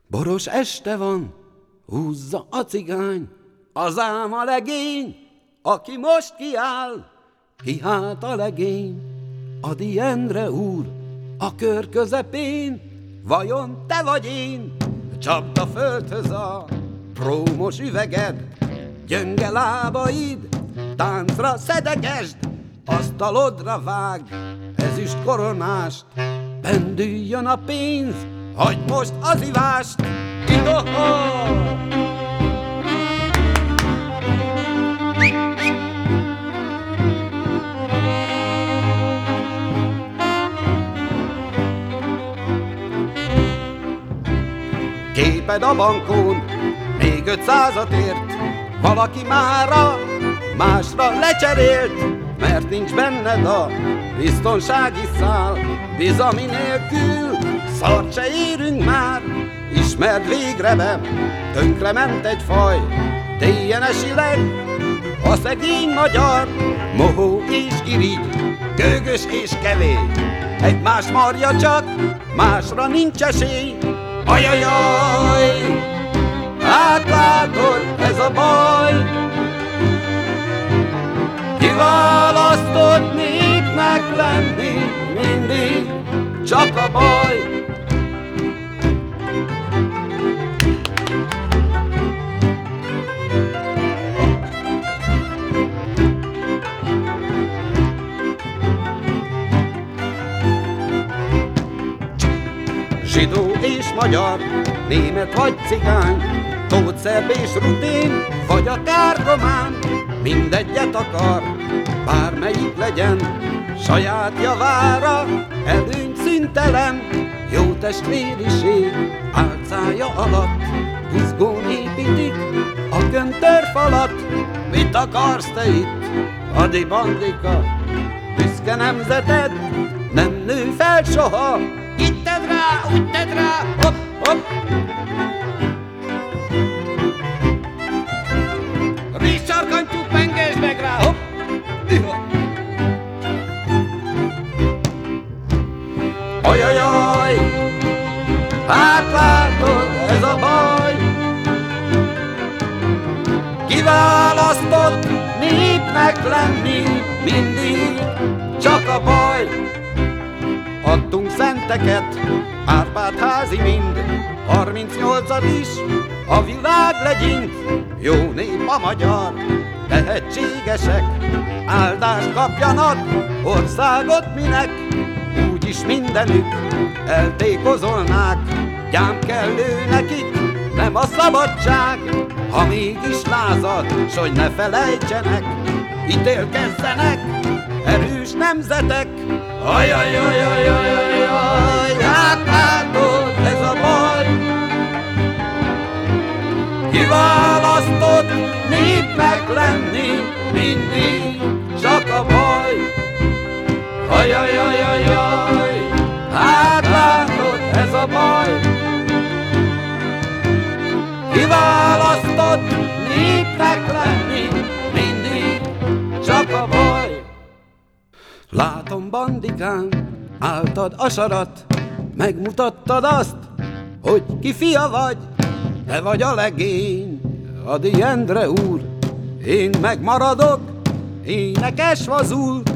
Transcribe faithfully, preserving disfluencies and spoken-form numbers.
Boros este van, húzza a cigány, az ám a legény, aki most kiáll. Ki hát a legény? Ady Endre úr, a kör közepén. Vajon te vagy én? Csapd a földhöz a prómos üveged, gyönge lábaid, táncra szedegesd, asztalodra vág ezüst koronást. Pendüljön a pénz, hagyd most az ivást! Ihoho! Képed a bankón, még ötszázat ért, valaki mára másra lecserélt, mert nincs benned a biztonsági szál. Bizalmi nélkül szart se érünk már, ismerd végre be, tönkrement egy faj, dé en es-ileg a szegény magyar. Mohó és irigy, gőgös és kevély, egymás marja csak, másra nincs esély. Ajajaj, átlátod, ez a baj, kiválasztott népnek lenni mindig csak a baj. Zsidó és magyar, német vagy cigány, tóth szerb és rutén, vagy akár román, mindegyet akar, bármelyik legyen, saját javára, előny szüntelen, jó testvériség álcája alatt, buzgón építik a göntörfalat. Mit akarsz te itt, Ady Bandika? Büszke nemzeted nem nő fel soha. Itt tedd rá, úgy tedd rá, hopp, hopp. Rízsarkantyú, pengesd meg rá, hopp, iha. Ajajaj, hát látod, ez a baj, kiválasztott népnek lenni mindig csak a baj. Adtunk szenteket, Árpád házi mind, harmincnyolcat is a világ legyint. Jó nép a magyar, tehetségesek, áldást kapjanak, országot minek? Úgyis mindenütt eltékozolnák, gyám kellő nekik, nem a szabadság. Ha mégis lázad, s hogy ne felejtsenek, ítélkezzenek erős nemzetek. Ajajajajajajaj, hát látod, ez a baj, kiválasztott népnek lenni mindig csak a baj. Ajajajajaj, hát látod, ez a baj, kiválasztott népnek lenni mindig csak a baj. Látom, Bandikám, álltad a sarat, megmutattad azt, hogy ki fia vagy. Te vagy a legény, Ady Endre úr, én megmaradok, énekes vazul.